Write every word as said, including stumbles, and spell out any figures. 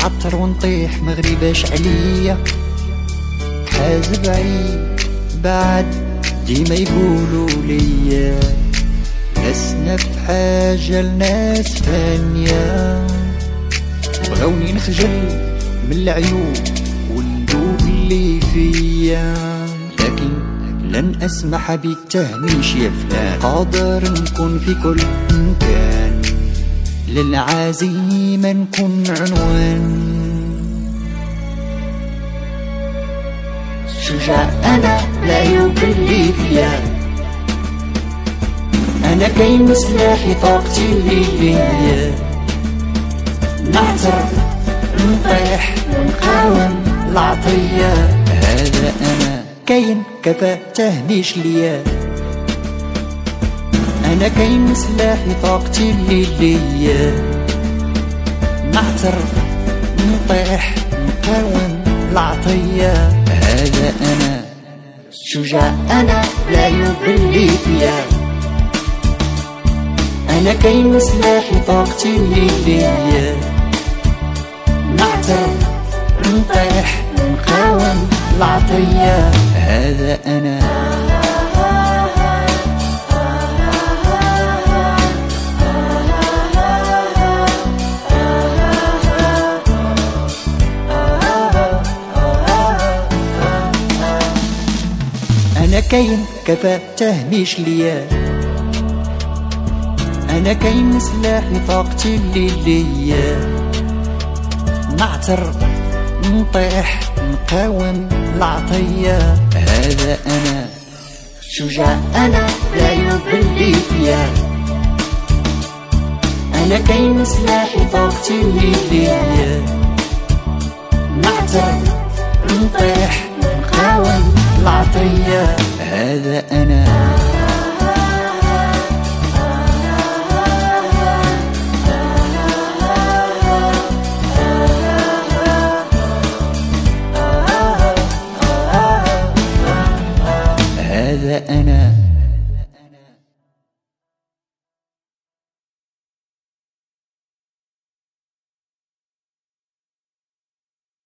نعطر ونطيح مغرباش عليا، كحاز بعيد بعد ديما يقولوا ليا لسنا في حاجة لناس ثانية. بغاوني نخجل من العيوب والذوب اللي فيا، لكن لن أسمح بالتهميش يا فلان. قادر نكون في كل مكان، للعزيمة نكون عنوان. شجاع أنا العيوب اللي فيا، أنا كاين سلاحي طاقتي اللي ليا. نعتر نطيح ونقاوم العطية، هذا أنا كاين كفا تهميش ليا. أنا كاين سلاحي طاقتي اللي ليا. نعتر نطيح نقاوم العطية، هذا أنا شجاع أنا العيوب اللي فيا. أنا كاين سلاحي طاقتي اللي ليا. نعتر نطيح نقاوم العطية، هذا أنا. أنا كاين كفا تهميش ليا. أنا كاين سلاحي طاقتي اللي ليا. نعتر نطيح نقاوم العطية، هذا أنا شجاع أنا العيوب اللي فيا. أنا كاين سلاحي طاقتي اللي ليا. نعتر نطيح نقاوم العطية، هذا أنا. هذا أنا.